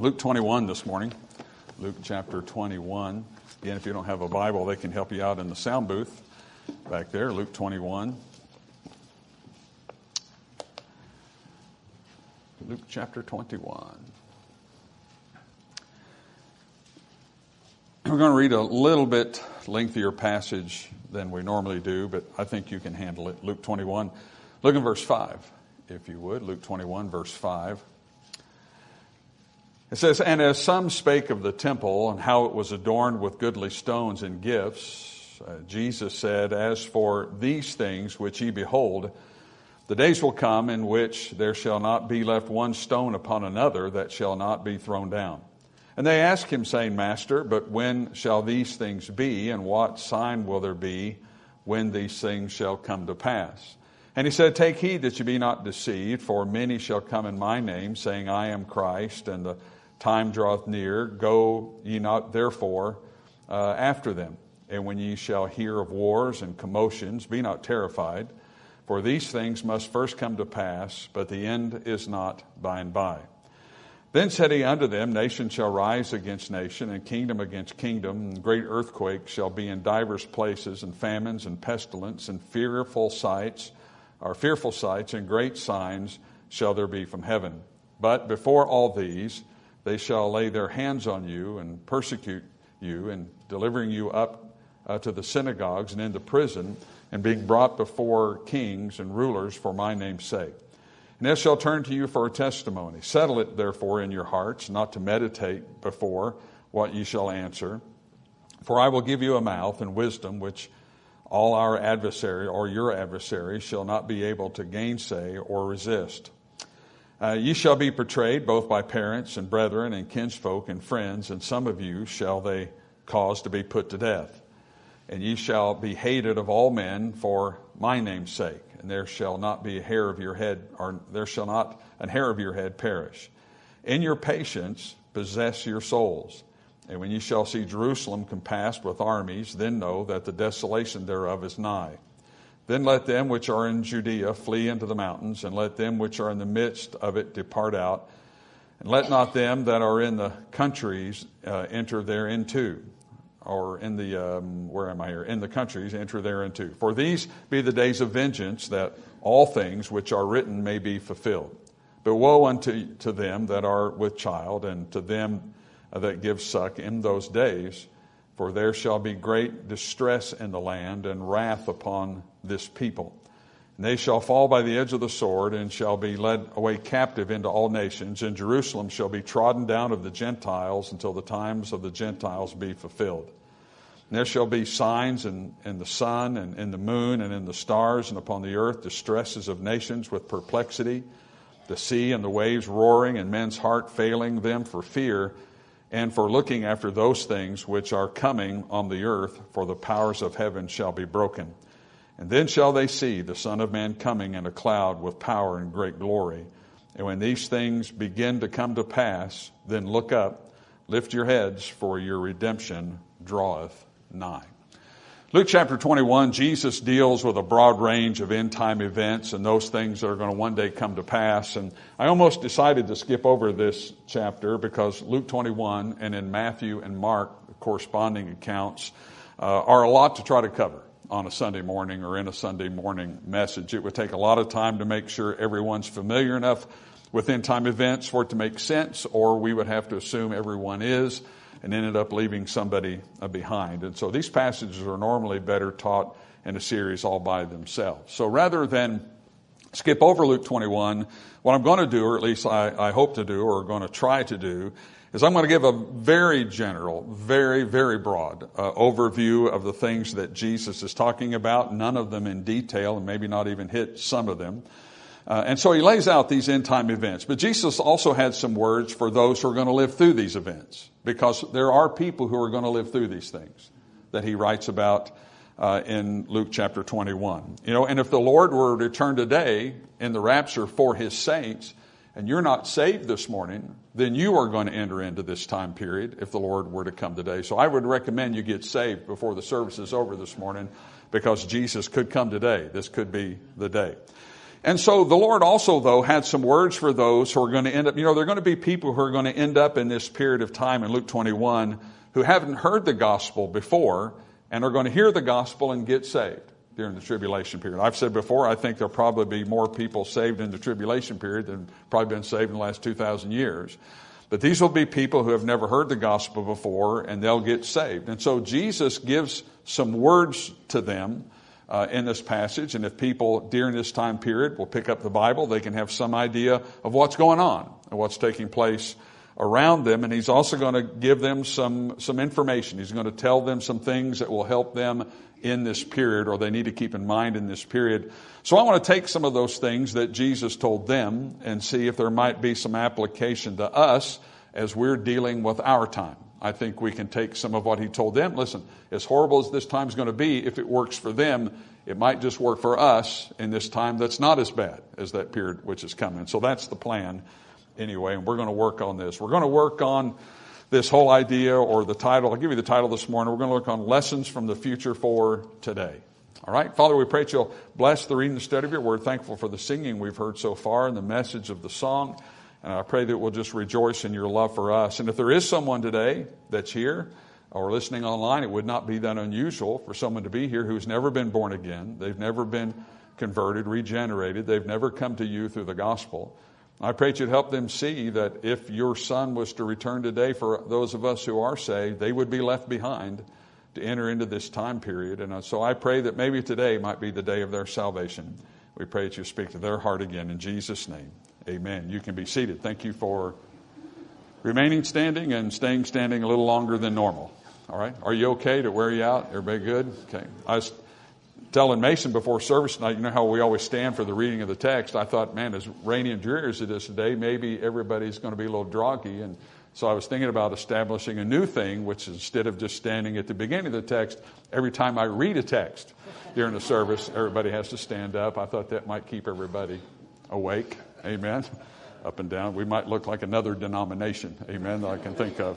Luke 21 this morning. Luke chapter 21. Again, if you don't have a Bible, they can help you out in the sound booth back there. Luke 21. Luke chapter 21. We're going to read a little bit lengthier passage than we normally do, but I think you can handle it. Luke 21. Look at verse 5, if you would. Luke 21, verse 5. It says, "And as some spake of the temple and how it was adorned with goodly stones and gifts, Jesus said, As for these things which ye behold, the days will come in which there shall not be left one stone upon another that shall not be thrown down. And they asked him, saying, Master, but when shall these things be, and what sign will there be when these things shall come to pass? And he said, Take heed that ye be not deceived, for many shall come in my name, saying, I am Christ, and the time draweth near. Go ye not therefore after them. And when ye shall hear of wars and commotions, be not terrified, for these things must first come to pass, but the end is not by and by. Then said he unto them, Nation shall rise against nation, and kingdom against kingdom, and great earthquakes shall be in divers places, and famines and pestilence, and fearful sights, and great signs shall there be from heaven. But before all these, they shall lay their hands on you and persecute you, and delivering you up to the synagogues and into prison, and being brought before kings and rulers for my name's sake. And this shall turn to you for a testimony. Settle it therefore in your hearts, not to meditate before what ye shall answer. For I will give you a mouth and wisdom which all our adversary or your adversary shall not be able to gainsay or resist. Ye shall be betrayed both by parents and brethren and kinsfolk and friends, and some of you shall they cause to be put to death. And ye shall be hated of all men for my name's sake, and there shall not be a hair of your head, or there shall not an hair of your head perish. In your patience possess your souls. And when ye shall see Jerusalem compassed with armies, then know that the desolation thereof is nigh. Then let them which are in Judea flee into the mountains, and let them which are in the midst of it depart out. And let not them that are in the countries enter thereinto. Or in the, in the countries enter thereinto. For these be the days of vengeance, that all things which are written may be fulfilled. But woe unto them that are with child, and to them that give suck in those days. For there shall be great distress in the land, and wrath upon this people. And they shall fall by the edge of the sword, and shall be led away captive into all nations. And Jerusalem shall be trodden down of the Gentiles, until the times of the Gentiles be fulfilled. And there shall be signs in the sun, and in the moon, and in the stars, and upon the earth distresses of nations with perplexity, the sea and the waves roaring, and men's heart failing them for fear, and for looking after those things which are coming on the earth, for the powers of heaven shall be broken. And then shall they see the Son of Man coming in a cloud with power and great glory. And when these things begin to come to pass, then look up, lift your heads, for your redemption draweth nigh." Luke chapter 21, Jesus deals with a broad range of end-time events and those things that are going to one day come to pass. And I almost decided to skip over this chapter because Luke 21 and in Matthew and Mark, the corresponding accounts, are a lot to try to cover on a Sunday morning or in a Sunday morning message. It would take a lot of time to make sure everyone's familiar enough with end-time events for it to make sense, or we would have to assume everyone is, and ended up leaving somebody behind. And so these passages are normally better taught in a series all by themselves. So rather than skip over Luke 21, what I'm going to do, or at least I hope to do, or going to try to do, is I'm going to give a very general, very, very broad overview of the things that Jesus is talking about, none of them in detail, and maybe not even hit some of them. And so he lays out these end-time events. But Jesus also had some words for those who are going to live through these events, because there are people who are going to live through these things that he writes about in Luke chapter 21. And if the Lord were to return today in the rapture for his saints, and you're not saved this morning, then you are going to enter into this time period if the Lord were to come today. So I would recommend you get saved before the service is over this morning, because Jesus could come today. This could be the day. And so the Lord also, though, had some words for those who are going to end up, there are going to be people who are going to end up in this period of time in Luke 21 who haven't heard the gospel before and are going to hear the gospel and get saved during the tribulation period. I've said before, I think there'll probably be more people saved in the tribulation period than probably been saved in the last 2,000 years. But these will be people who have never heard the gospel before, and they'll get saved. And so Jesus gives some words to them in this passage. And if people during this time period will pick up the Bible, they can have some idea of what's going on and what's taking place around them. And he's also going to give them some information. He's going to tell them some things that will help them in this period, or they need to keep in mind in this period. So I want to take some of those things that Jesus told them and see if there might be some application to us as we're dealing with our time. I think we can take some of what he told them. Listen, as horrible as this time's going to be, if it works for them, it might just work for us in this time that's not as bad as that period which is coming. So that's the plan anyway, and we're going to work on this. We're going to work on this whole idea, or the title. I'll give you the title this morning. We're going to look on lessons from the future for today. All right, Father, we pray that you'll bless the reading and study of your word. Thankful for the singing we've heard so far and the message of the song. And I pray that we'll just rejoice in your love for us. And if there is someone today that's here or listening online, it would not be that unusual for someone to be here who's never been born again. They've never been converted, regenerated. They've never come to you through the gospel. I pray that you'd help them see that if your son was to return today, for those of us who are saved, they would be left behind to enter into this time period. And so I pray that maybe today might be the day of their salvation. We pray that you speak to their heart again in Jesus' name. Amen. You can be seated. Thank you for remaining standing and staying standing a little longer than normal. All right. Are you okay? To wear you out? Everybody good? Okay. I was telling Mason before service tonight, you know how we always stand for the reading of the text. I thought, man, as rainy and dreary as it is today, maybe everybody's going to be a little groggy. And so I was thinking about establishing a new thing, which is instead of just standing at the beginning of the text, every time I read a text during the service, everybody has to stand up. I thought that might keep everybody awake. Amen. Up and down. We might look like another denomination. Amen. That I can think of.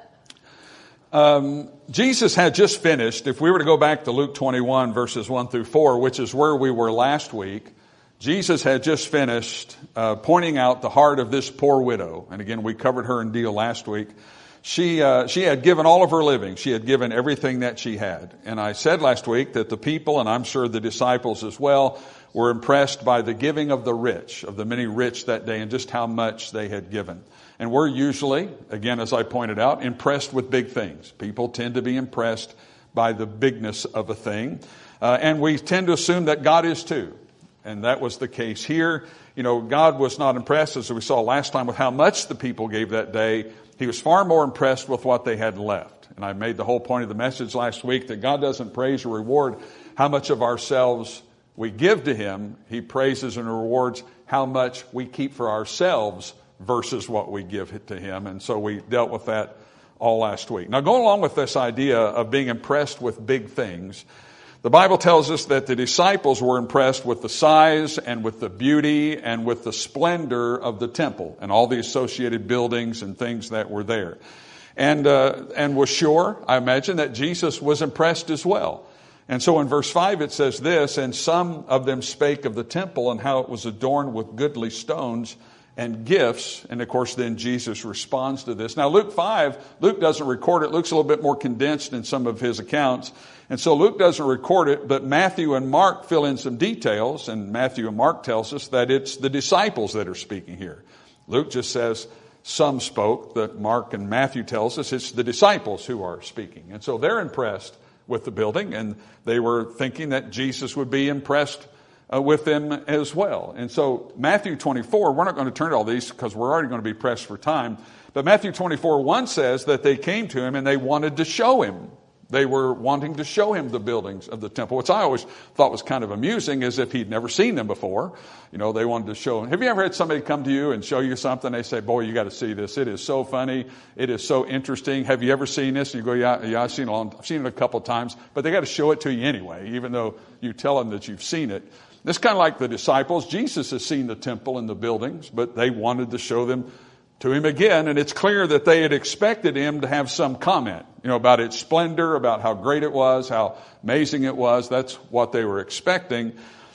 Jesus had just finished, if we were to go back to Luke 21 verses 1 through 4, which is where we were last week, Jesus had just finished pointing out the heart of this poor widow. And again, we covered her in deal last week. She had given all of her living. She had given everything that she had. And I said last week that the people, and I'm sure the disciples as well, were impressed by the giving of the rich, of the many rich that day, and just how much they had given. And we're usually, again, as I pointed out, impressed with big things. People tend to be impressed by the bigness of a thing. And we tend to assume that God is too. And that was the case here. God was not impressed, as we saw last time, with how much the people gave that day. He was far more impressed with what they had left. And I made the whole point of the message last week that God doesn't praise or reward how much of ourselves we give to him. He praises and rewards how much we keep for ourselves versus what we give to him. And so we dealt with that all last week. Now, going along with this idea of being impressed with big things, the Bible tells us that the disciples were impressed with the size and with the beauty and with the splendor of the temple and all the associated buildings and things that were there. And was sure, I imagine, that Jesus was impressed as well. And so in verse 5 it says this, and some of them spake of the temple and how it was adorned with goodly stones and gifts. And of course then Jesus responds to this. Now Luke doesn't record it. Luke's a little bit more condensed in some of his accounts. And so Luke doesn't record it, but Matthew and Mark fill in some details. And Matthew and Mark tells us that it's the disciples that are speaking here. Luke just says some spoke, that Mark and Matthew tells us it's the disciples who are speaking. And so they're impressed with the building, and they were thinking that Jesus would be impressed with them as well. And so Matthew 24, we're not going to turn to all these because we're already going to be pressed for time, but Matthew 24:1 says that they came to him and they wanted to show him. They were wanting to show him the buildings of the temple, which I always thought was kind of amusing, as if he'd never seen them before. They wanted to show him. Have you ever had somebody come to you and show you something? They say, boy, you got to see this. It is so funny. It is so interesting. Have you ever seen this? And you go, yeah, I've seen it a couple of times, but they got to show it to you anyway, even though you tell them that you've seen it. It's kind of like the disciples. Jesus has seen the temple and the buildings, but they wanted to show them to him again. And it's clear that they had expected him to have some comment, about its splendor, about how great it was, how amazing it was. That's what they were expecting.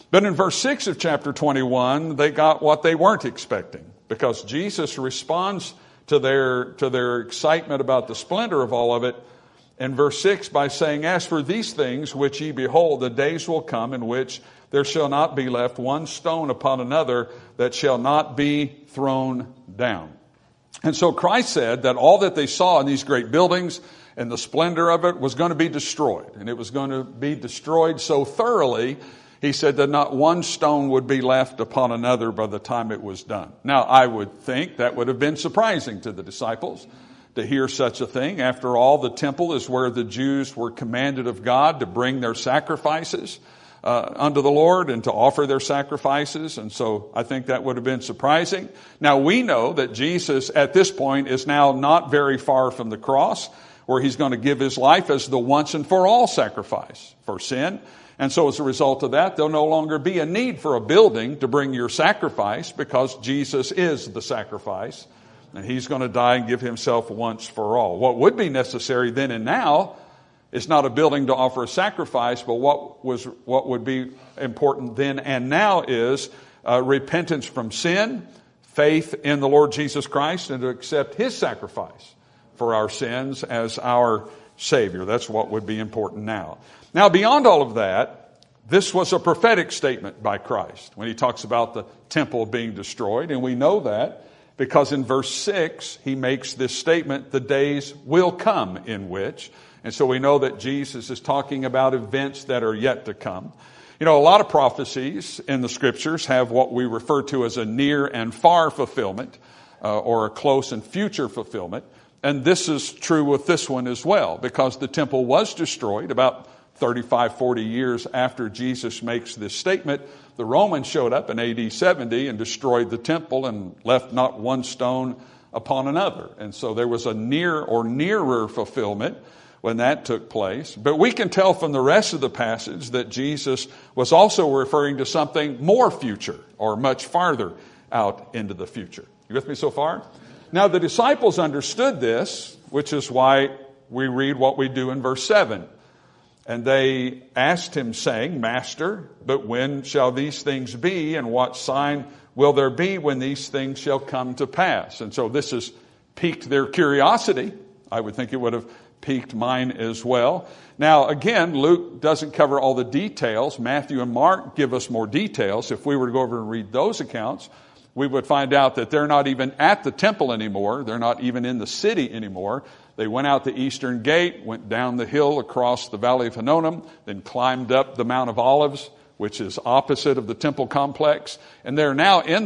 But in verse 6 of chapter 21, they got what they weren't expecting, because Jesus responds to their excitement about the splendor of all of it in verse 6 by saying, "As for these things which ye behold, the days will come in which there shall not be left one stone upon another that shall not be thrown down." And so Christ said that all that they saw in these great buildings and the splendor of it was going to be destroyed. And it was going to be destroyed so thoroughly, he said, that not one stone would be left upon another by the time it was done. Now, I would think that would have been surprising to the disciples to hear such a thing. After all, the temple is where the Jews were commanded of God to bring their sacrifices unto the Lord and to offer their sacrifices. And so I think that would have been surprising. Now, we know that Jesus at this point is now not very far from the cross, where he's going to give his life as the once and for all sacrifice for sin. And so as a result of that, there'll no longer be a need for a building to bring your sacrifice, because Jesus is the sacrifice. And he's going to die and give himself once for all. What would be necessary then and now is not a building to offer a sacrifice, but what would be important then and now is repentance from sin, faith in the Lord Jesus Christ, and to accept his sacrifice for our sins as our Savior. That's what would be important now. Now, beyond all of that, this was a prophetic statement by Christ when he talks about the temple being destroyed. And we know that because in verse 6, he makes this statement, "The days will come in which." And so we know that Jesus is talking about events that are yet to come. You know, a lot of prophecies in the scriptures have what we refer to as a near and far fulfillment, or a close and future fulfillment. And this is true with this one as well, because the temple was destroyed about 35, 40 years after Jesus makes this statement. The Romans showed up in AD 70 and destroyed the temple and left not one stone upon another. And so there was a near or nearer fulfillment when that took place. But we can tell from the rest of the passage that Jesus was also referring to something more future, or much farther out into the future. You with me so far? Now, the disciples understood this, which is why we read what we do in verse 7. And they asked him, saying, "Master, but when shall these things be? And what sign will there be when these things shall come to pass?" And so this has piqued their curiosity. I would think it would have piqued mine as well. Now, again, Luke doesn't cover all the details. Matthew and Mark give us more details. If we were to go over and read those accounts, we would find out that they're not even at the temple anymore. They're not even in the city anymore. They went out the eastern gate, went down the hill across the valley of Hinnom, then climbed up the Mount of Olives, which is opposite of the temple complex. And they're now on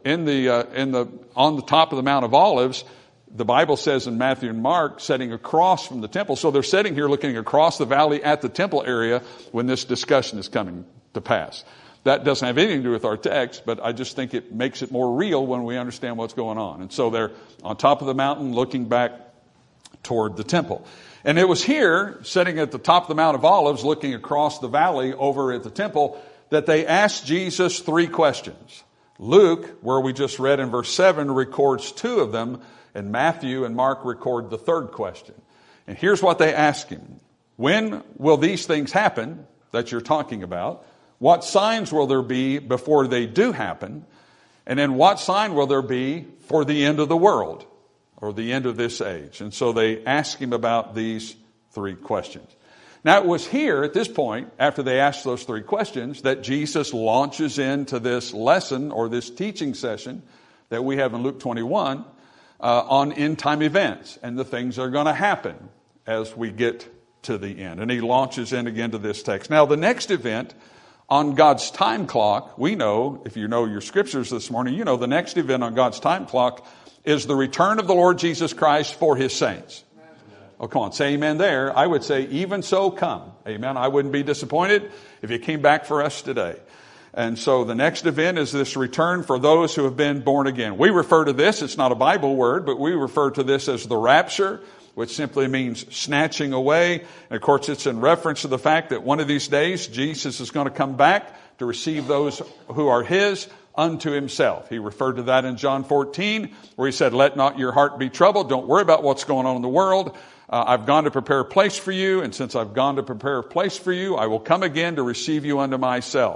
the top of the Mount of Olives. The Bible says in Matthew and Mark, sitting across from the temple. So they're sitting here looking across the valley at the temple area when this discussion is coming to pass. That doesn't have anything to do with our text, but I just think it makes it more real when we understand what's going on. And so they're on top of the mountain looking back toward the temple. And it was here, sitting at the top of the Mount of Olives, looking across the valley over at the temple, that they asked Jesus 3 questions. Luke, where we just read in verse 7, records 2 of them, and Matthew and Mark record the 3rd question. And here's what they ask him. When will these things happen that you're talking about? What signs will there be before they do happen? And then what sign will there be for the end of the world, or the end of this age? And so they ask him about these 3 questions. Now, it was here at this point, after they asked those 3 questions, that Jesus launches into this lesson or this teaching session that we have in Luke 21 on end time events and the things that are going to happen as we get to the end. And he launches in again to this text. Now, the next event on God's time clock, we know, if you know your scriptures this morning, you know the next event on God's time clock is the return of the Lord Jesus Christ for his saints. Oh, come on, say amen there. I would say, even so, come. Amen. I wouldn't be disappointed if you came back for us today. And so the next event is this return for those who have been born again. We refer to this, it's not a Bible word, but we refer to this as the rapture, which simply means snatching away. And of course, it's in reference to the fact that one of these days, Jesus is going to come back to receive those who are his unto himself. He referred to that in John 14, where he said, "Let not your heart be troubled. Don't worry about what's going on in the world. I've gone to prepare a place for you, and since I've gone to prepare a place for you, I will come again to receive you unto myself."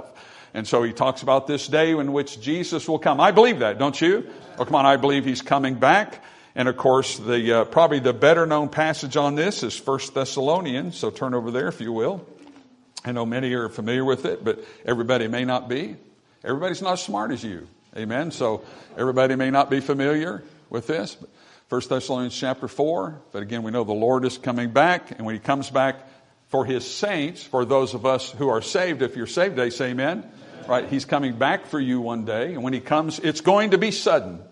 And so he talks about this day in which Jesus will come. I believe that, don't you? Oh, come on, I believe he's coming back. And of course, probably the better known passage on this is 1 Thessalonians. So turn over there if you will. I know many are familiar with it, but everybody may not be. Everybody's not as smart as you. Amen. So everybody may not be familiar with this. 1 Thessalonians chapter 4. But again, we know the Lord is coming back. And when he comes back for his saints, for those of us who are saved, if you're saved today, say amen. Amen. Right? He's coming back for you one day. And when he comes, it's going to be sudden.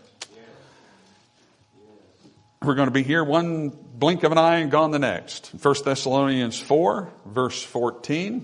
We're going to be here one blink of an eye and gone the next. 1 Thessalonians 4, verse 14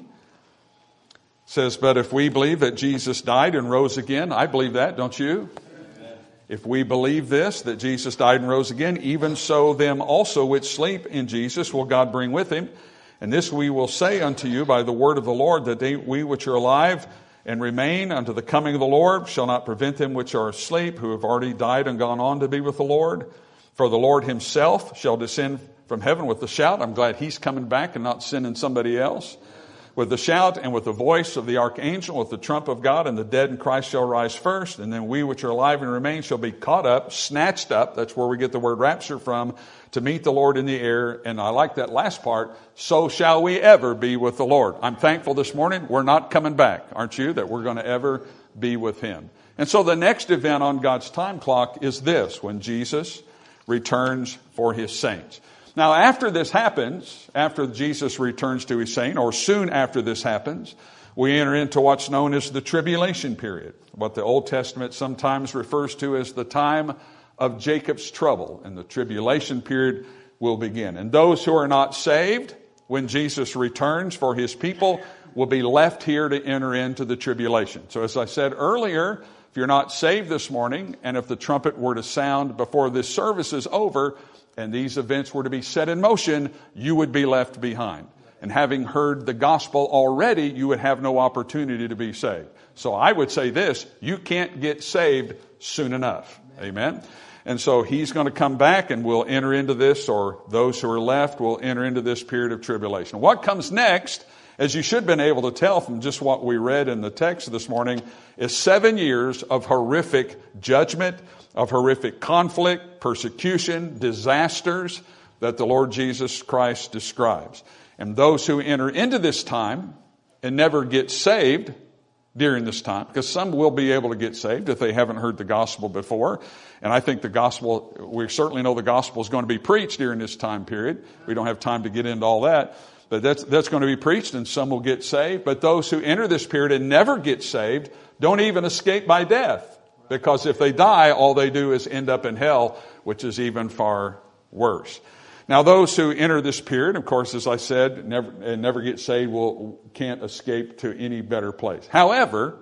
says, but if we believe that Jesus died and rose again, I believe that, don't you? Amen. If we believe this, that Jesus died and rose again, even so them also which sleep in Jesus will God bring with him. And this we will say unto you by the word of the Lord, that we which are alive and remain unto the coming of the Lord shall not prevent them which are asleep, who have already died and gone on to be with the Lord. For the Lord himself shall descend from heaven with a shout. I'm glad he's coming back and not sending somebody else. With the shout and with the voice of the archangel, with the trump of God, and the dead in Christ shall rise first. And then we which are alive and remain shall be caught up, snatched up. That's where we get the word rapture from, to meet the Lord in the air. And I like that last part. So shall we ever be with the Lord. I'm thankful this morning we're not coming back, aren't you? That we're going to ever be with him. And so the next event on God's time clock is this, when Jesus returns for his saints. Now, after this happens, after Jesus returns to his saints, or soon after this happens, we enter into what's known as the tribulation period, what the Old Testament sometimes refers to as the time of Jacob's trouble, and the tribulation period will begin. And those who are not saved, when Jesus returns for his people, will be left here to enter into the tribulation. So as I said earlier, if you're not saved this morning, and if the trumpet were to sound before this service is over, and these events were to be set in motion, you would be left behind. And having heard the gospel already, you would have no opportunity to be saved. So I would say this, you can't get saved soon enough. Amen. And so he's going to come back and we'll enter into this, or those who are left will enter into this period of tribulation. What comes next, as you should have been able to tell from just what we read in the text this morning, is 7 years of horrific judgment, of horrific conflict, persecution, disasters that the Lord Jesus Christ describes. And those who enter into this time and never get saved during this time, because some will be able to get saved if they haven't heard the gospel before. And I think the gospel, we certainly know the gospel is going to be preached during this time period. We don't have time to get into all that. But that's going to be preached, and some will get saved. But those who enter this period and never get saved don't even escape by death. Because if they die, all they do is end up in hell, which is even far worse. Now, those who enter this period, of course, as I said, never get saved, can't escape to any better place. However,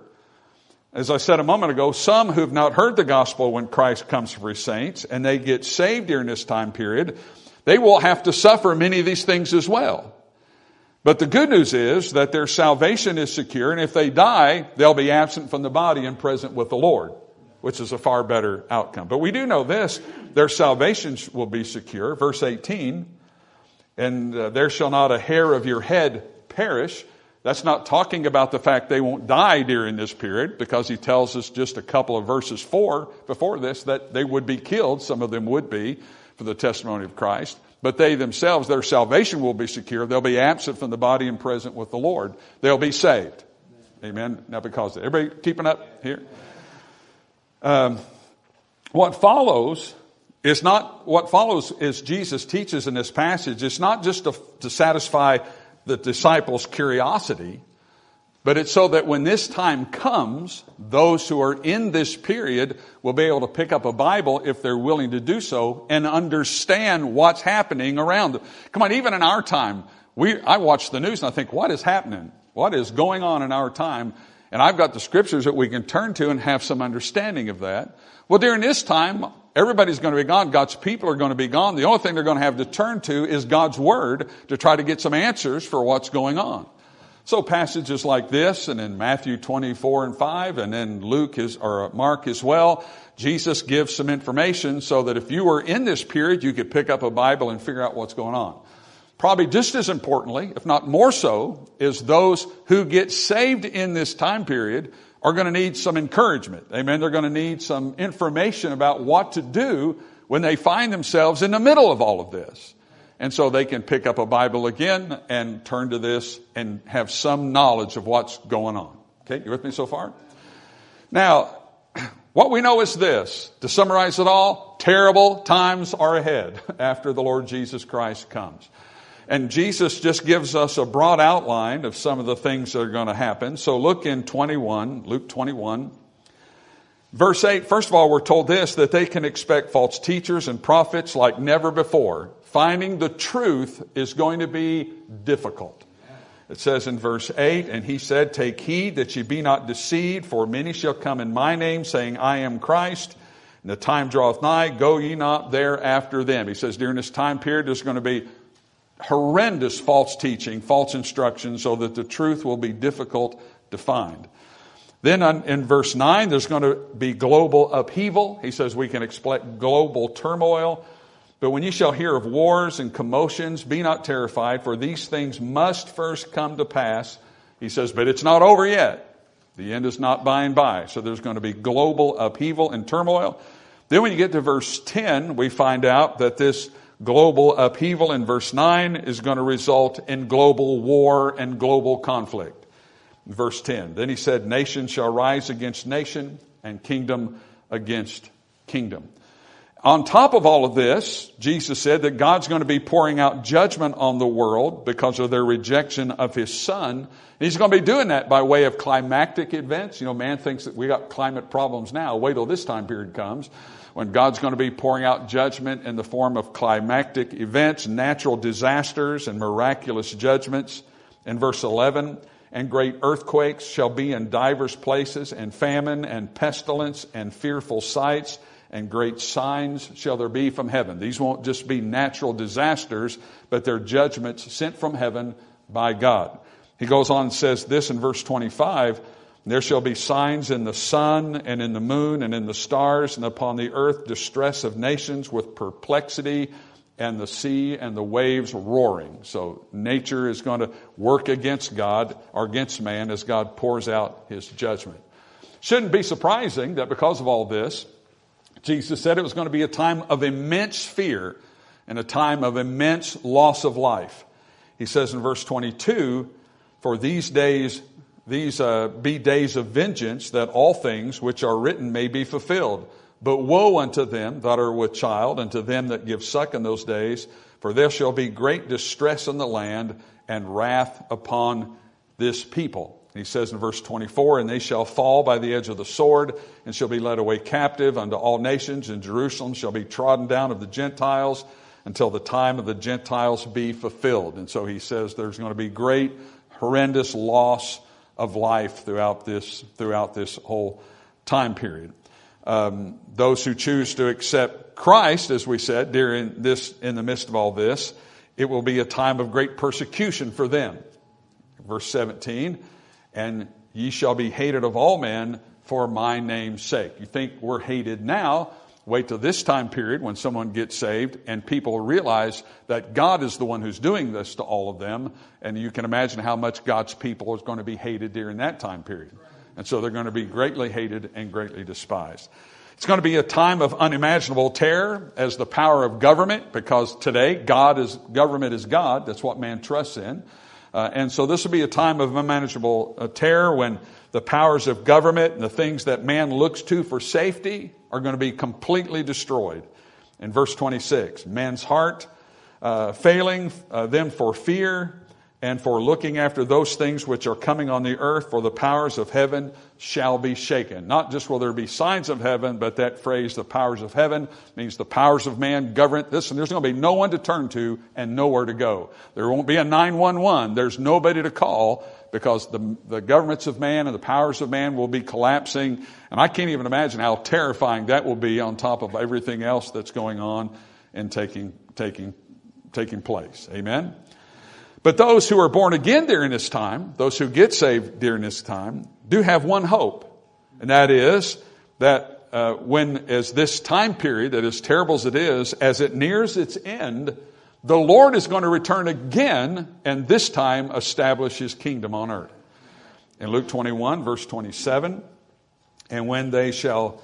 as I said a moment ago, some who've not heard the gospel when Christ comes for his saints, and they get saved during this time period, they will have to suffer many of these things as well. But the good news is that their salvation is secure, and if they die, they'll be absent from the body and present with the Lord, which is a far better outcome. But we do know this, their salvation will be secure. Verse 18, and there shall not a hair of your head perish. That's not talking about the fact they won't die during this period, because he tells us just a couple of verses before this that they would be killed. Some of them would be for the testimony of Christ. But they themselves, their salvation will be secure. They'll be absent from the body and present with the Lord. They'll be saved. Amen. Now, because everybody keeping up here? What follows is Jesus teaches in this passage. It's not just to satisfy the disciples' curiosity, but it's so that when this time comes, those who are in this period will be able to pick up a Bible if they're willing to do so and understand what's happening around them. Come on, even in our time, I watch the news and I think, what is happening? What is going on in our time? And I've got the scriptures that we can turn to and have some understanding of that. Well, during this time, everybody's going to be gone. God's people are going to be gone. The only thing they're going to have to turn to is God's word to try to get some answers for what's going on. So passages like this, and in Matthew 24:5, and then Mark as well, Jesus gives some information so that if you were in this period, you could pick up a Bible and figure out what's going on. probably just as importantly, if not more so, is those who get saved in this time period are going to need some encouragement. Amen. They're going to need some information about what to do when they find themselves in the middle of all of this. And so they can pick up a Bible again and turn to this and have some knowledge of what's going on. Okay, you with me so far? Now, what we know is this. To summarize it all, terrible times are ahead after the Lord Jesus Christ comes. And Jesus just gives us a broad outline of some of the things that are going to happen. So look in Luke 21. Verse 8, first of all, we're told this, that they can expect false teachers and prophets like never before. Finding the truth is going to be difficult. It says in verse 8, and he said, take heed that ye be not deceived, for many shall come in my name, saying, I am Christ, and the time draweth nigh, go ye not there after them. He says during this time period, there's going to be horrendous false teaching, false instruction, so that the truth will be difficult to find. Then in verse 9, there's going to be global upheaval. He says we can expect global turmoil. But when ye shall hear of wars and commotions, be not terrified, for these things must first come to pass. He says, but it's not over yet. The end is not by and by. So there's going to be global upheaval and turmoil. Then when you get to verse 10, we find out that this global upheaval in verse 9 is going to result in global war and global conflict. Verse 10, then he said, nation shall rise against nation and kingdom against kingdom. On top of all of this, Jesus said that God's going to be pouring out judgment on the world because of their rejection of his son. He's going to be doing that by way of climactic events. You know, man thinks that we got climate problems now. Wait till this time period comes when God's going to be pouring out judgment in the form of climactic events, natural disasters, and miraculous judgments. In verse 11, and great earthquakes shall be in divers places, and famine and pestilence and fearful sights, and great signs shall there be from heaven. These won't just be natural disasters, but they're judgments sent from heaven by God. He goes on and says this in verse 25, there shall be signs in the sun and in the moon and in the stars, and upon the earth distress of nations with perplexity, and the sea and the waves roaring. So nature is going to work against God or against man as God pours out his judgment. Shouldn't be surprising that because of all this, Jesus said it was going to be a time of immense fear and a time of immense loss of life. He says in verse 22, for these days, be days of vengeance, that all things which are written may be fulfilled. But woe unto them that are with child, and to them that give suck in those days, for there shall be great distress in the land, and wrath upon this people. He says in verse 24, and they shall fall by the edge of the sword, and shall be led away captive unto all nations, and Jerusalem shall be trodden down of the Gentiles, until the time of the Gentiles be fulfilled. And so he says there's going to be great, horrendous loss of life throughout this whole time period. Those who choose to accept Christ, as we said, in the midst of all this, it will be a time of great persecution for them. Verse 17, and ye shall be hated of all men for my name's sake. You think we're hated now? Wait till this time period when someone gets saved and people realize that God is the one who's doing this to all of them. And you can imagine how much God's people is going to be hated during that time period. And so they're going to be greatly hated and greatly despised. It's going to be a time of unimaginable terror as the power of government, because today government is God. That's what man trusts in. And so this will be a time of unmanageable terror when the powers of government and the things that man looks to for safety are going to be completely destroyed. In verse 26, man's heart failing them for fear and for looking after those things which are coming on the earth, for the powers of heaven shall be shaken. Not just will there be signs of heaven, but that phrase, the powers of heaven, means the powers of man govern this. And there's going to be no one to turn to and nowhere to go. There won't be a 911. There's nobody to call, because the governments of man and the powers of man will be collapsing. And I can't even imagine how terrifying that will be on top of everything else that's going on and taking place. Amen? But those who are born again during this time, those who get saved during this time, do have one hope. And that is that as this time period, that as terrible as it is, as it nears its end, the Lord is going to return again and this time establish his kingdom on earth. In Luke 21, verse 27, and when they shall,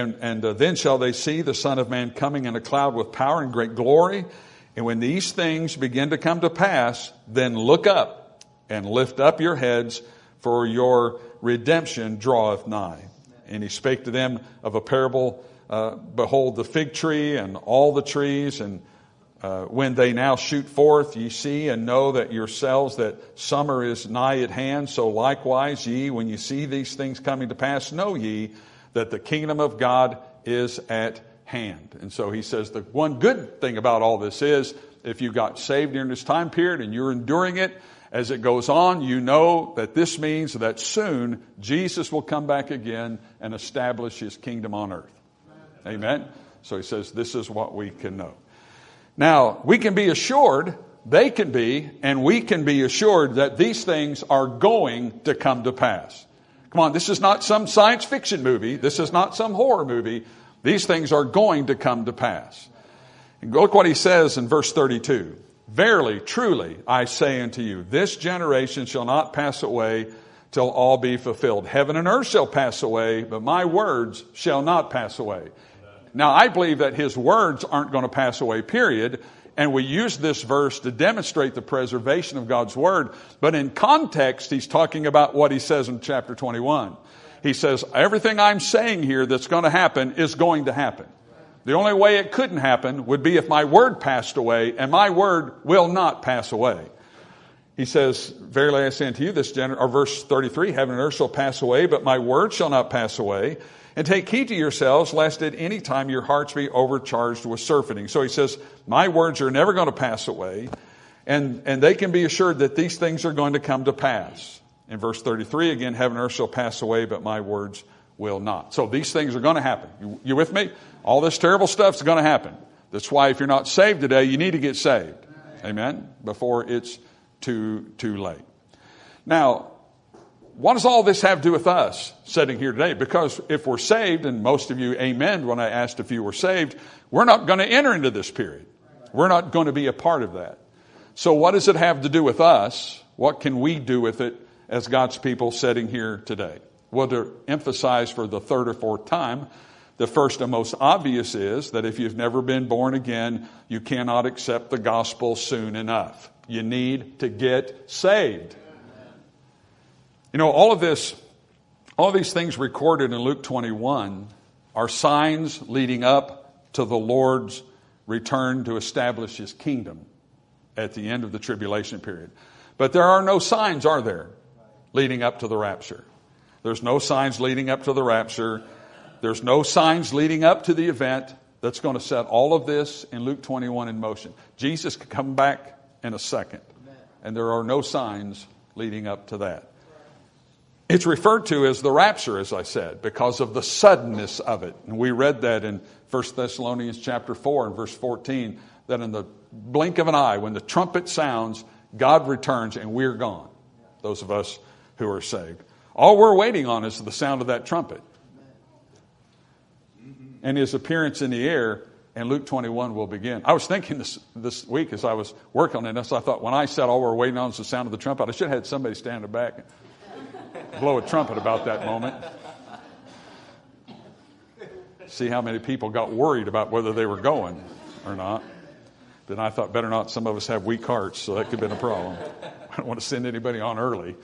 then shall they see the Son of Man coming in a cloud with power and great glory. And when these things begin to come to pass, then look up and lift up your heads, for your redemption draweth nigh. And he spake to them of a parable, behold the fig tree and all the trees, and when they now shoot forth, ye see and know that yourselves that summer is nigh at hand. So likewise ye, when you see these things coming to pass, know ye that the kingdom of God is at hand. And so he says the one good thing about all this is, if you got saved during this time period and you're enduring it, as it goes on, you know that this means that soon Jesus will come back again and establish his kingdom on earth. Amen. So he says this is what we can know. Now, we can be assured, they can be, and we can be assured that these things are going to come to pass. Come on, this is not some science fiction movie. This is not some horror movie. These things are going to come to pass. And look what he says in verse 32. Verily, truly, I say unto you, this generation shall not pass away till all be fulfilled. Heaven and earth shall pass away, but my words shall not pass away. Now, I believe that his words aren't going to pass away, period. And we use this verse to demonstrate the preservation of God's word. But in context, he's talking about what he says in chapter 21. He says, everything I'm saying here that's going to happen is going to happen. The only way it couldn't happen would be if my word passed away, and my word will not pass away. He says, verily I say unto you, or verse 33, heaven and earth shall pass away, but my word shall not pass away. And take heed to yourselves, lest at any time your hearts be overcharged with surfeiting. So he says, my words are never going to pass away. And they can be assured that these things are going to come to pass. In verse 33, again, heaven and earth shall pass away, but my words will not. So these things are going to happen. You with me? All this terrible stuff's going to happen. That's why if you're not saved today, you need to get saved. Amen? Before it's too late. Now, what does all this have to do with us sitting here today? Because if we're saved, and most of you amen when I asked if you were saved, we're not going to enter into this period. We're not going to be a part of that. So what does it have to do with us? What can we do with it as God's people sitting here today? Well, to emphasize for the third or fourth time, the first and most obvious is that if you've never been born again, you cannot accept the gospel soon enough. You need to get saved. You know, all of these things recorded in Luke 21 are signs leading up to the Lord's return to establish his kingdom at the end of the tribulation period. But there are no signs, are there, leading up to the rapture? There's no signs leading up to the rapture. There's no signs leading up to the event that's going to set all of this in Luke 21 in motion. Jesus could come back in a second, and there are no signs leading up to that. It's referred to as the rapture, as I said, because of the suddenness of it. And we read that in 1 Thessalonians chapter 4 and verse 14, that in the blink of an eye, when the trumpet sounds, God returns and we're gone, those of us who are saved. All we're waiting on is the sound of that trumpet and his appearance in the air, and Luke 21 will begin. I was thinking this week as I was working on this, I thought when I said all we're waiting on is the sound of the trumpet, I should have had somebody stand back and blow a trumpet about that moment. See how many people got worried about whether they were going or not. Then I thought, better not, some of us have weak hearts, so that could have been a problem. I don't want to send anybody on early.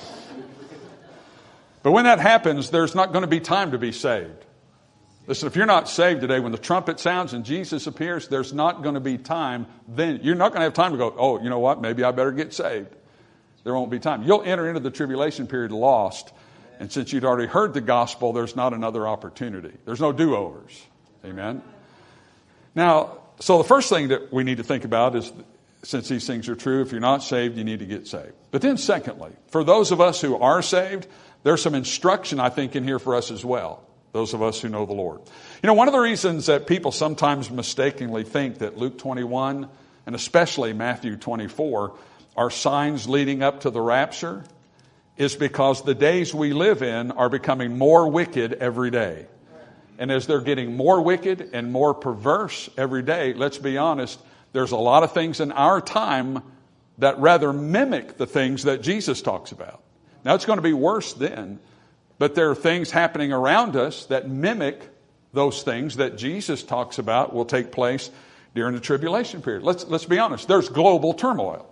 But when that happens, there's not going to be time to be saved. Listen, if you're not saved today, when the trumpet sounds and Jesus appears, there's not going to be time. Then you're not going to have time to go, oh, you know what, maybe I better get saved. There won't be time. You'll enter into the tribulation period lost. And since you'd already heard the gospel, there's not another opportunity. There's no do-overs. Amen? Now, so the first thing that we need to think about is, since these things are true, if you're not saved, you need to get saved. But then secondly, for those of us who are saved, there's some instruction, I think, in here for us as well. Those of us who know the Lord. You know, one of the reasons that people sometimes mistakenly think that Luke 21 and especially Matthew 24 are signs leading up to the rapture is because the days we live in are becoming more wicked every day. And as they're getting more wicked and more perverse every day, let's be honest, there's a lot of things in our time that rather mimic the things that Jesus talks about. Now, it's going to be worse then, but there are things happening around us that mimic those things that Jesus talks about will take place during the tribulation period. Let's be honest. There's global turmoil.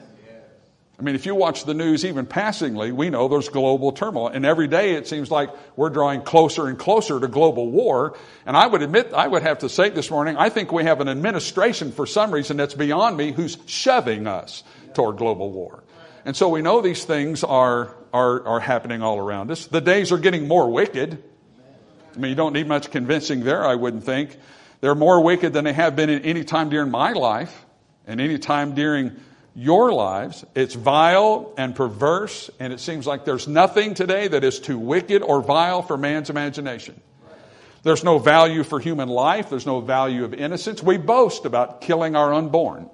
I mean, if you watch the news even passingly, we know there's global turmoil. And every day it seems like we're drawing closer and closer to global war. And I would have to say this morning, I think we have an administration for some reason that's beyond me who's shoving us toward global war. And so we know these things are happening all around us. The days are getting more wicked. I mean, you don't need much convincing there, I wouldn't think. They're more wicked than they have been in any time during my life and any time during your lives. It's vile and perverse, and it seems like there's nothing today that is too wicked or vile for man's imagination. There's no value for human life. There's no value of innocence. We boast about killing our unborn.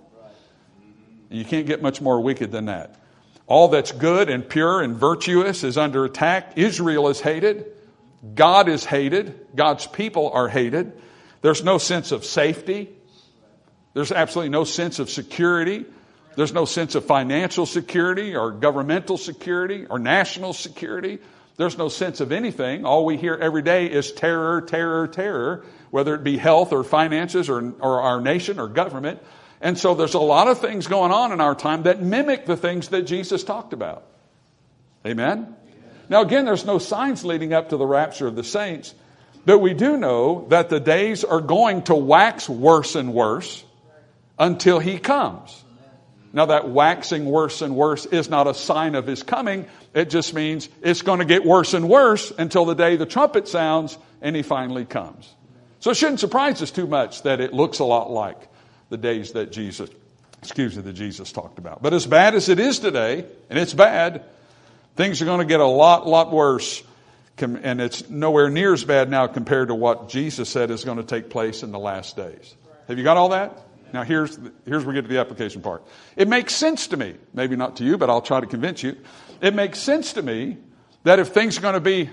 You can't get much more wicked than that. All that's good and pure and virtuous is under attack. Israel is hated. God is hated. God's people are hated. There's no sense of safety. There's absolutely no sense of security. There's no sense of financial security or governmental security or national security. There's no sense of anything. All we hear every day is terror, terror, terror, whether it be health or finances or our nation or government. And so there's a lot of things going on in our time that mimic the things that Jesus talked about. Amen? Now again, there's no signs leading up to the rapture of the saints, but we do know that the days are going to wax worse and worse until He comes. Now that waxing worse and worse is not a sign of His coming. It just means it's going to get worse and worse until the day the trumpet sounds and He finally comes. So it shouldn't surprise us too much that it looks a lot like the days that Jesus talked about. But as bad as it is today, and it's bad, things are going to get a lot worse. And it's nowhere near as bad now compared to what Jesus said is going to take place in the last days. Have you got all that? Now here's where we get to the application part. It makes sense to me, maybe not to you, but I'll try to convince you. It makes sense to me that if things are going to be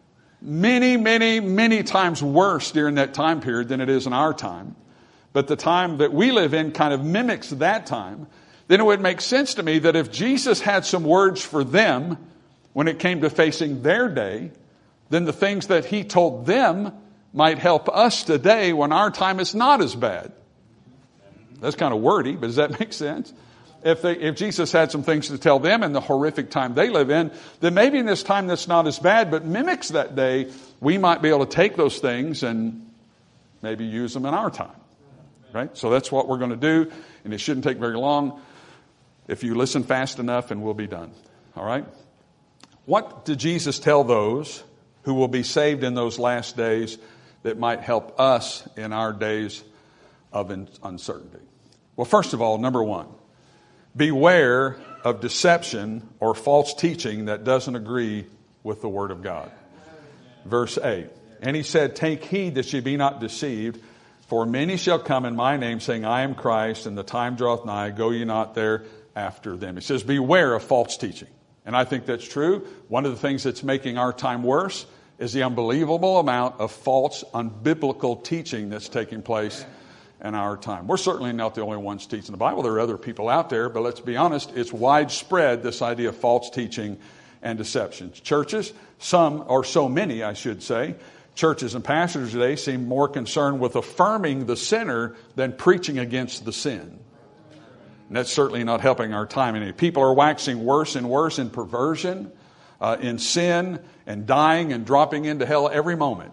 many times worse during that time period than it is in our time, but the time that we live in kind of mimics that time, then it would make sense to me that if Jesus had some words for them when it came to facing their day, then the things that He told them might help us today when our time is not as bad. That's kind of wordy, but does that make sense? If Jesus had some things to tell them in the horrific time they live in, then maybe in this time that's not as bad, but mimics that day, we might be able to take those things and maybe use them in our time. Right? So that's what we're going to do, and it shouldn't take very long if you listen fast enough, and we'll be done. All right? What did Jesus tell those who will be saved in those last days that might help us in our days of uncertainty? Well, first of all, number one, beware of deception or false teaching that doesn't agree with the Word of God. Verse 8, and He said, take heed that ye be not deceived, for many shall come in my name, saying, I am Christ, and the time draweth nigh, go ye not there after them. He says, beware of false teaching. And I think that's true. One of the things that's making our time worse is the unbelievable amount of false, unbiblical teaching that's taking place in our time. We're certainly not the only ones teaching the Bible. There are other people out there, but let's be honest, it's widespread, this idea of false teaching and deception. Churches, some, or so many, I should say, churches and pastors today seem more concerned with affirming the sinner than preaching against the sin. And that's certainly not helping our time any. People are waxing worse and worse in perversion, in sin, and dying and dropping into hell every moment.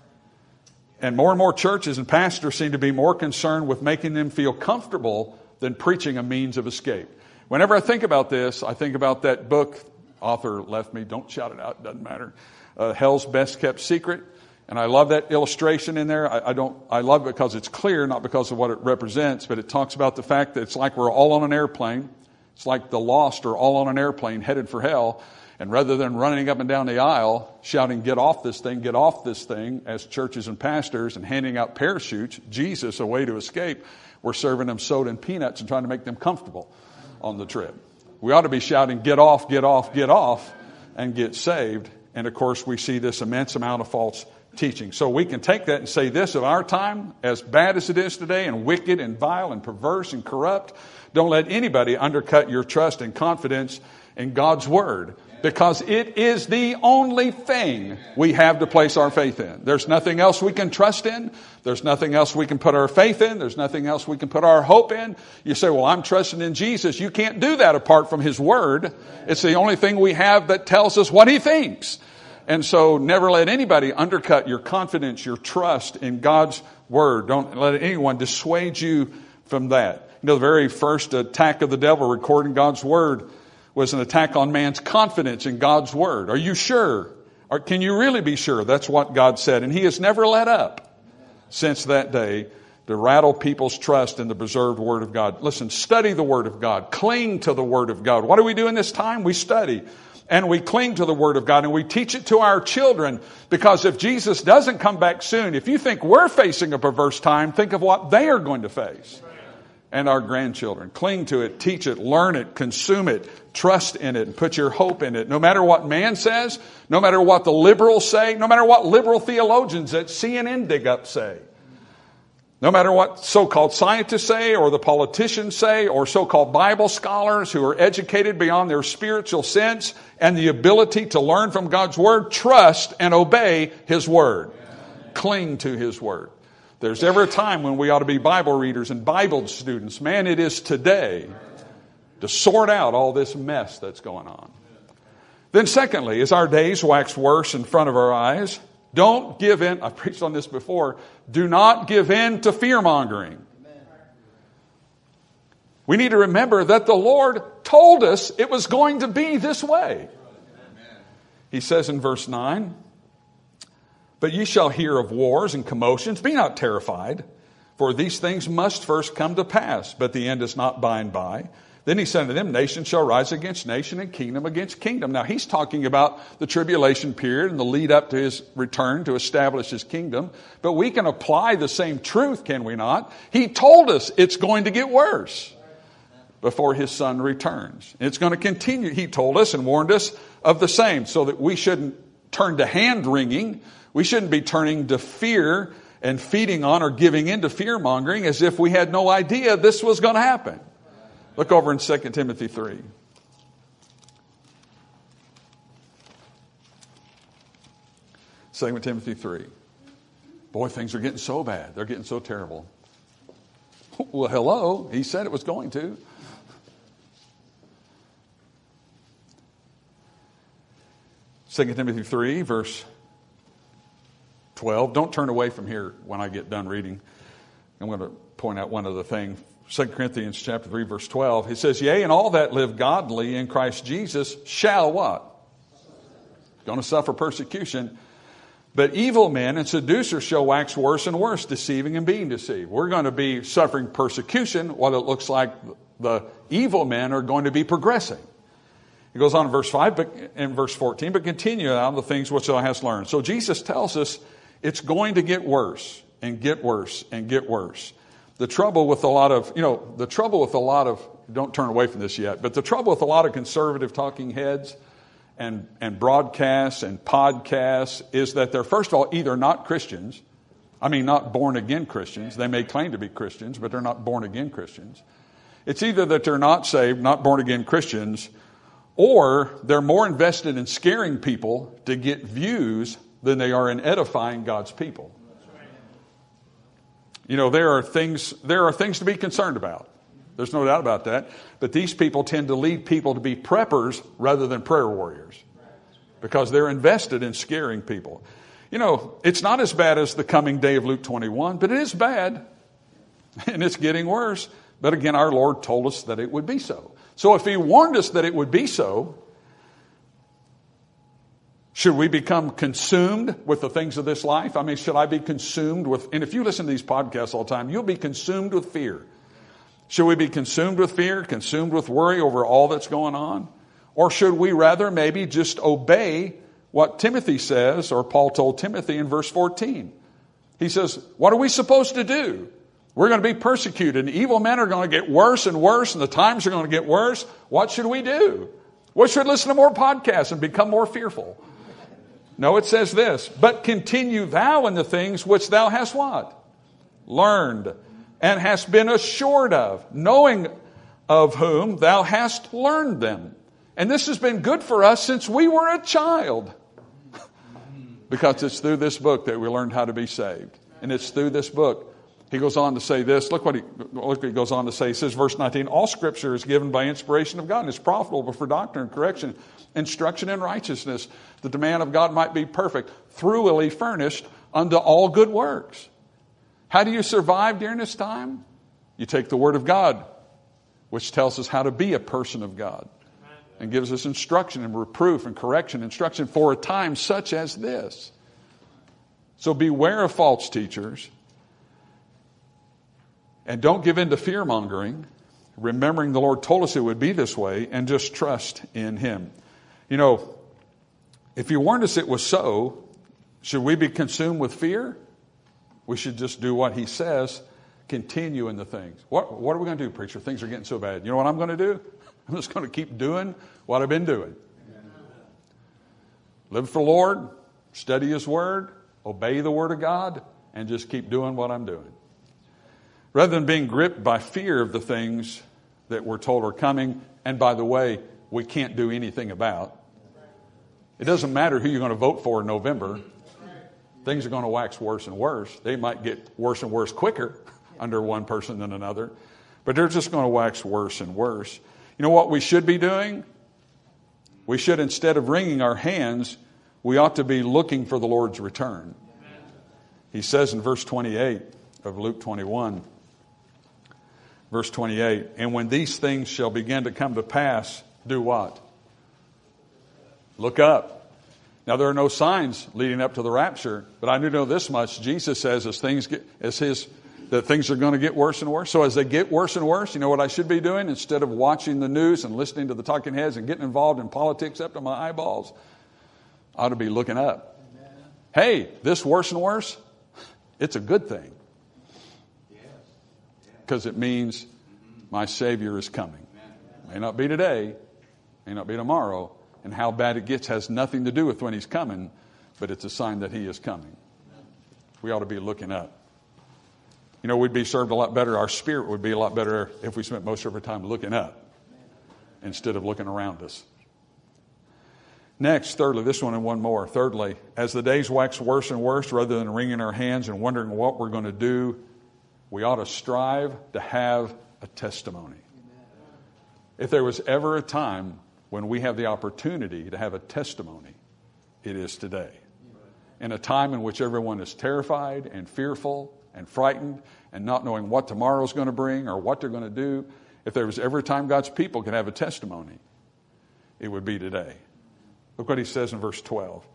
And more churches and pastors seem to be more concerned with making them feel comfortable than preaching a means of escape. Whenever I think about this, I think about that book, author left me, don't shout it out, it doesn't matter, Hell's Best Kept Secret. And I love that illustration in there. I love it because it's clear, not because of what it represents, but it talks about the fact that it's like we're all on an airplane. It's like the lost are all on an airplane headed for hell. And rather than running up and down the aisle, shouting, get off this thing, as churches and pastors, and handing out parachutes, Jesus, a way to escape, we're serving them soda and peanuts and trying to make them comfortable on the trip. We ought to be shouting, get off, get off, get off, and get saved. And of course, we see this immense amount of false teaching. So we can take that and say this of our time, as bad as it is today, and wicked and vile and perverse and corrupt, don't let anybody undercut your trust and confidence in God's Word, because it is the only thing we have to place our faith in. There's nothing else we can trust in. There's nothing else we can put our faith in. There's nothing else we can put our hope in. You say, well, I'm trusting in Jesus. You can't do that apart from His Word. It's the only thing we have that tells us what He thinks. And so never let anybody undercut your confidence, your trust in God's Word. Don't let anyone dissuade you from that. You know, the very first attack of the devil recorded in God's Word was an attack on man's confidence in God's Word. Are you sure? Or can you really be sure? That's what God said. And He has never let up since that day to rattle people's trust in the preserved Word of God. Listen, study the Word of God. Cling to the Word of God. What do we do in this time? We study. And we cling to the Word of God, and we teach it to our children, because if Jesus doesn't come back soon, if you think we're facing a perverse time, think of what they are going to face. And our grandchildren. Cling to it, teach it, learn it, consume it, trust in it, and put your hope in it. No matter what man says, no matter what the liberals say, no matter what liberal theologians at CNN dig up say, no matter what so-called scientists say, or the politicians say, or so-called Bible scholars who are educated beyond their spiritual sense and the ability to learn from God's Word, trust and obey His Word. Cling to His Word. There's ever a time when we ought to be Bible readers and Bible students. Man, it is today to sort out all this mess that's going on. Then secondly, as our days wax worse in front of our eyes, don't give in. I've preached on this before. Do not give in to fear-mongering. We need to remember that the Lord told us it was going to be this way. He says in verse 9, but ye shall hear of wars and commotions. Be not terrified, for these things must first come to pass, but the end is not by and by. Then he said unto them, nation shall rise against nation, and kingdom against kingdom. Now he's talking about the tribulation period and the lead up to His return to establish His kingdom. But we can apply the same truth, can we not? He told us it's going to get worse before His Son returns. It's going to continue. He told us and warned us of the same, so that we shouldn't turn to hand-wringing. We shouldn't be turning to fear and feeding on or giving in to fear-mongering as if we had no idea this was going to happen. Look over in 2 Timothy 3. Timothy 3. Boy, things are getting so bad. They're getting so terrible. Well, hello. He said it was going to. Second Timothy 3, verse 12. Don't turn away from here when I get done reading. I'm going to point out one other thing. 2 Corinthians chapter 3, verse 12. He says, yea, and all that live godly in Christ Jesus shall what? Going to suffer persecution. But evil men and seducers shall wax worse and worse, deceiving and being deceived. We're going to be suffering persecution while it looks like the evil men are going to be progressing. He goes on in verse 5 and verse 14, but continue on the things which thou hast learned. So Jesus tells us it's going to get worse and get worse and get worse. The trouble with a lot of, don't turn away from this yet, but the trouble with a lot of conservative talking heads and broadcasts and podcasts is that they're, first of all, either not Christians. I mean, not born again Christians. They may claim to be Christians, but they're not born again Christians. It's either that they're not saved, not born again Christians, or they're more invested in scaring people to get views than they are in edifying God's people. You know, there are things to be concerned about. There's no doubt about that. But these people tend to lead people to be preppers rather than prayer warriors, because they're invested in scaring people. You know, it's not as bad as the coming day of Luke 21, but it is bad. And it's getting worse. But again, our Lord told us that it would be so. So if He warned us that it would be so, should we become consumed with the things of this life? I mean, should I be consumed with, and if you listen to these podcasts all the time, you'll be consumed with fear. Should we be consumed with fear, consumed with worry over all that's going on? Or should we rather maybe just obey what Timothy says, or Paul told Timothy in verse 14? He says, what are we supposed to do? We're going to be persecuted, and evil men are going to get worse and worse, and the times are going to get worse. What should we do? We should listen to more podcasts and become more fearful. No, it says this, but continue thou in the things which thou hast what? Learned, and hast been assured of, knowing of whom thou hast learned them. And this has been good for us since we were a child. Because it's through this book that we learned how to be saved. And it's through this book. He goes on to say this. Look what he goes on to say. He says, verse 19, all Scripture is given by inspiration of God and is profitable for doctrine and correction, instruction in righteousness, that the man of God might be perfect, thoroughly furnished unto all good works. How do you survive during this time? You take the Word of God, which tells us how to be a person of God, and gives us instruction and reproof and correction, instruction for a time such as this. So beware of false teachers. And don't give in to fear-mongering, remembering the Lord told us it would be this way, and just trust in Him. You know, if He warned us it was so, should we be consumed with fear? We should just do what He says, continue in the things. What are we going to do, preacher? Things are getting so bad. You know what I'm going to do? I'm just going to keep doing what I've been doing. Live for the Lord, study His Word, obey the Word of God, and just keep doing what I'm doing. Rather than being gripped by fear of the things that we're told are coming, and by the way, we can't do anything about. It doesn't matter who you're going to vote for in November. Things are going to wax worse and worse. They might get worse and worse quicker under one person than another, but they're just going to wax worse and worse. You know what we should be doing? We should, instead of wringing our hands, we ought to be looking for the Lord's return. He says in verse 28 of Luke 21, verse 28, and when these things shall begin to come to pass, do what? Look up. Now, there are no signs leading up to the rapture, but I do know this much. Jesus says that things are going to get worse and worse. So as they get worse and worse, you know what I should be doing? Instead of watching the news and listening to the talking heads and getting involved in politics up to my eyeballs, I ought to be looking up. Amen. Hey, this worse and worse, it's a good thing. Because it means my Savior is coming. May not be today, may not be tomorrow, and how bad it gets has nothing to do with when He's coming, but it's a sign that He is coming. We ought to be looking up. You know, we'd be served a lot better. Our spirit would be a lot better if we spent most of our time looking up instead of looking around us. Next, thirdly, this one and one more. Thirdly, as the days wax worse and worse, rather than wringing our hands and wondering what we're going to do, we ought to strive to have a testimony. If there was ever a time when we have the opportunity to have a testimony, it is today. In a time in which everyone is terrified and fearful and frightened and not knowing what tomorrow's going to bring or what they're going to do, if there was ever a time God's people could have a testimony, it would be today. Look what He says in verse 12.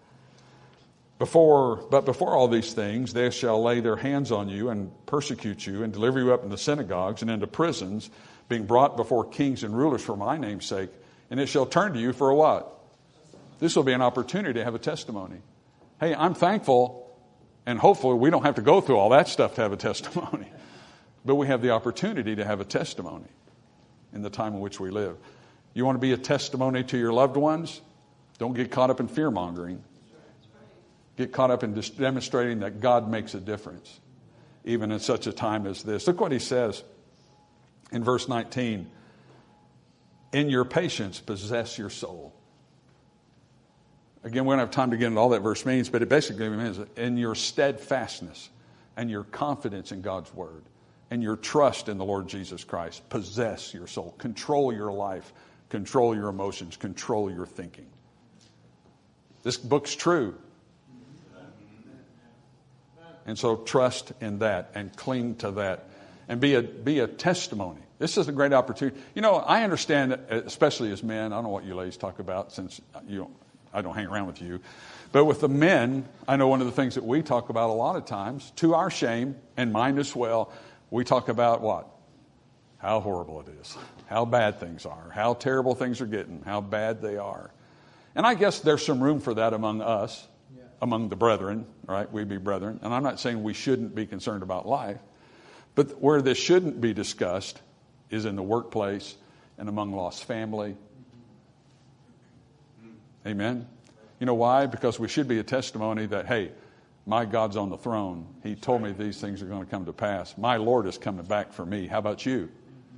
But before all these things, they shall lay their hands on you and persecute you and deliver you up in the synagogues and into prisons, being brought before kings and rulers for my name's sake. And it shall turn to you for a what? This will be an opportunity to have a testimony. Hey, I'm thankful, and hopefully we don't have to go through all that stuff to have a testimony. But we have the opportunity to have a testimony in the time in which we live. You want to be a testimony to your loved ones? Don't get caught up in fear-mongering. Get caught up in demonstrating that God makes a difference, even in such a time as this. Look what He says in verse 19. In your patience, possess your soul. Again, we don't have time to get into all that verse means, but it basically means in your steadfastness and your confidence in God's Word and your trust in the Lord Jesus Christ, possess your soul. Control your life. Control your emotions. Control your thinking. This book's true. And so trust in that and cling to that and be a testimony. This is a great opportunity. You know, I understand, especially as men, I don't know what you ladies talk about since I don't hang around with you. But with the men, I know one of the things that we talk about a lot of times, to our shame and mine as well, we talk about what? How horrible it is. How bad things are. How terrible things are getting. How bad they are. And I guess there's some room for that among us, among the brethren, right? We be brethren. And I'm not saying we shouldn't be concerned about life. But where this shouldn't be discussed is in the workplace and among lost family. Amen? You know why? Because we should be a testimony that, hey, my God's on the throne. He told me these things are going to come to pass. My Lord is coming back for me. How about you?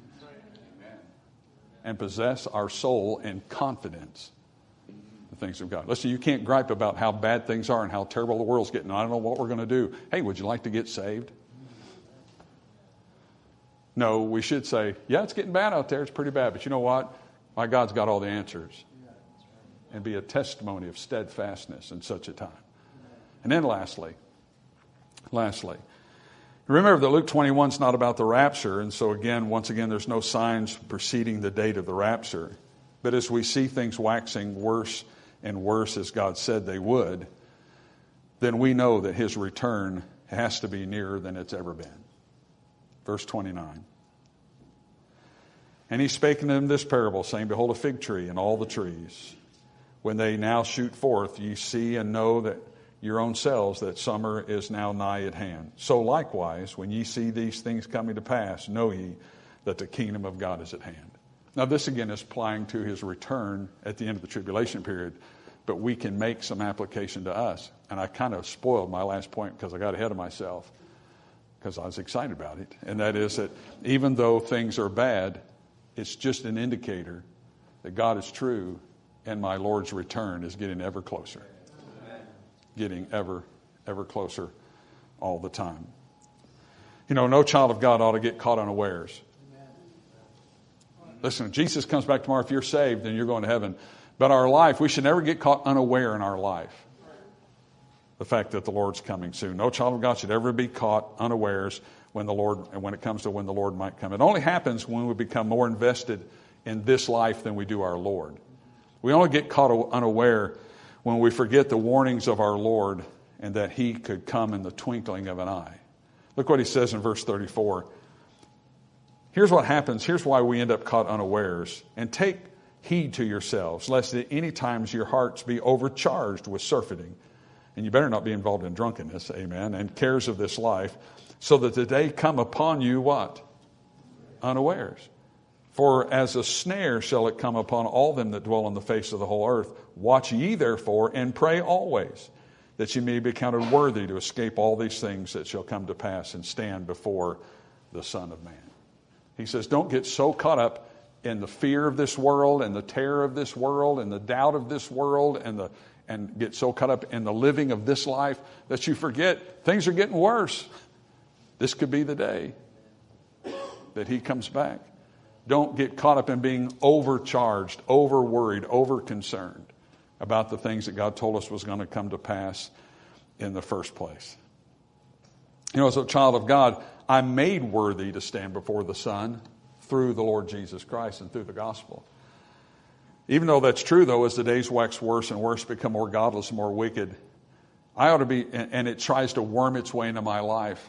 And possess our soul in confidence in the things of God. Listen, you can't gripe about how bad things are and how terrible the world's getting. I don't know what we're going to do. Hey, would you like to get saved? No, we should say, yeah, it's getting bad out there. It's pretty bad. But you know what? My God's got all the answers. And be a testimony of steadfastness in such a time. And then lastly, remember that Luke 21 is not about the rapture. And so once again, there's no signs preceding the date of the rapture. But as we see things waxing worse and worse as God said they would, then we know that his return has to be nearer than it's ever been. Verse 29. And he spake unto them this parable, saying, Behold, a fig tree and all the trees. When they now shoot forth, ye see and know that your own selves that summer is now nigh at hand. So likewise, when ye see these things coming to pass, know ye that the kingdom of God is at hand. Now this again is applying to his return at the end of the tribulation period, but we can make some application to us. And I kind of spoiled my last point because I got ahead of myself because I was excited about it. And that is that even though things are bad, it's just an indicator that God is true and my Lord's return is getting ever closer. Getting ever closer all the time. You know, no child of God ought to get caught unawares. Listen, if Jesus comes back tomorrow, if you're saved, then you're going to heaven. But our life, we should never get caught unaware in our life. The fact that the Lord's coming soon. No child of God should ever be caught unawares when it comes to when the Lord might come. It only happens when we become more invested in this life than we do our Lord. We only get caught unaware when we forget the warnings of our Lord and that he could come in the twinkling of an eye. Look what he says in verse 34. Here's what happens. Here's why we end up caught unawares. And take heed to yourselves, lest at any times your hearts be overcharged with surfeiting. And you better not be involved in drunkenness, amen, and cares of this life, so that the day come upon you, what? Unawares. For as a snare shall it come upon all them that dwell on the face of the whole earth. Watch ye therefore, and pray always, that ye may be counted worthy to escape all these things that shall come to pass and stand before the Son of Man. He says, don't get so caught up in the fear of this world and the terror of this world and the doubt of this world and get so caught up in the living of this life that you forget things are getting worse. This could be the day that he comes back. Don't get caught up in being overcharged, over-worried, over-concerned about the things that God told us was going to come to pass in the first place. You know, as a child of God, I'm made worthy to stand before the Son through the Lord Jesus Christ and through the gospel. Even though that's true, though, as the days wax worse and worse, become more godless and more wicked, I ought to be, and it tries to worm its way into my life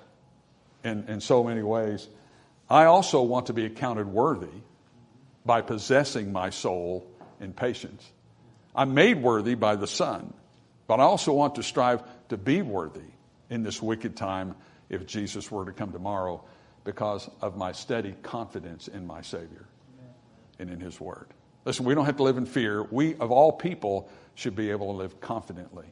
in so many ways. I also want to be accounted worthy by possessing my soul in patience. I'm made worthy by the Son, but I also want to strive to be worthy in this wicked time if Jesus were to come tomorrow because of my steady confidence in my Savior and in His Word. Listen, we don't have to live in fear. We, of all people, should be able to live confidently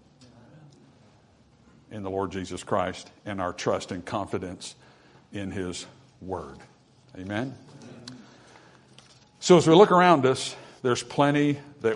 in the Lord Jesus Christ and our trust and confidence in His Word. Amen? So as we look around us, there's plenty to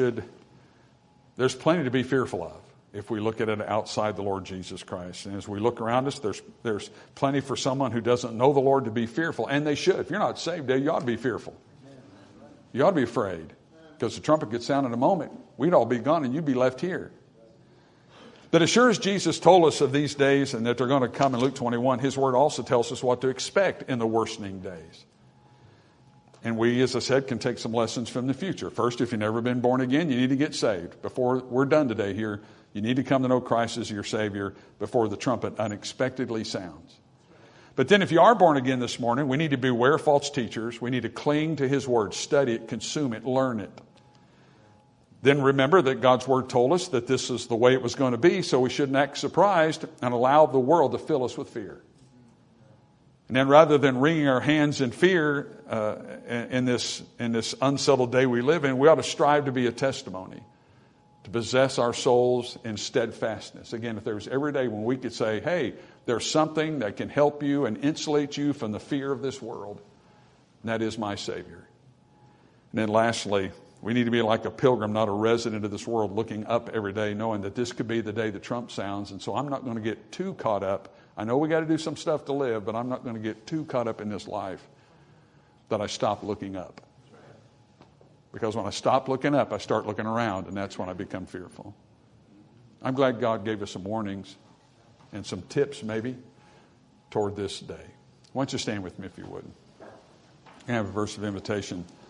be fearful of if we look at it outside the Lord Jesus Christ. And as we look around us, there's plenty for someone who doesn't know the Lord to be fearful. And they should. If you're not saved, you ought to be fearful. You ought to be afraid. Because the trumpet gets sound in a moment, we'd all be gone and you'd be left here. But as sure as Jesus told us of these days and that they're going to come in Luke 21, His Word also tells us what to expect in the worsening days. And we, as I said, can take some lessons from the future. First, if you've never been born again, you need to get saved. Before we're done today here, you need to come to know Christ as your Savior before the trumpet unexpectedly sounds. But then if you are born again this morning, we need to beware false teachers. We need to cling to His Word, study it, consume it, learn it. Then remember that God's Word told us that this is the way it was going to be, so we shouldn't act surprised and allow the world to fill us with fear. And then rather than wringing our hands in fear in this unsettled day we live in, we ought to strive to be a testimony to possess our souls in steadfastness. Again, if there was every day when we could say, hey, there's something that can help you and insulate you from the fear of this world, and that is my Savior. And then lastly, we need to be like a pilgrim, not a resident of this world, looking up every day, knowing that this could be the day the trump sounds. And so I'm not going to get too caught up. I know we got to do some stuff to live, but I'm not going to get too caught up in this life that I stop looking up. Because when I stop looking up, I start looking around, and that's when I become fearful. I'm glad God gave us some warnings and some tips, maybe, toward this day. Why don't you stand with me if you would? I have a verse of invitation.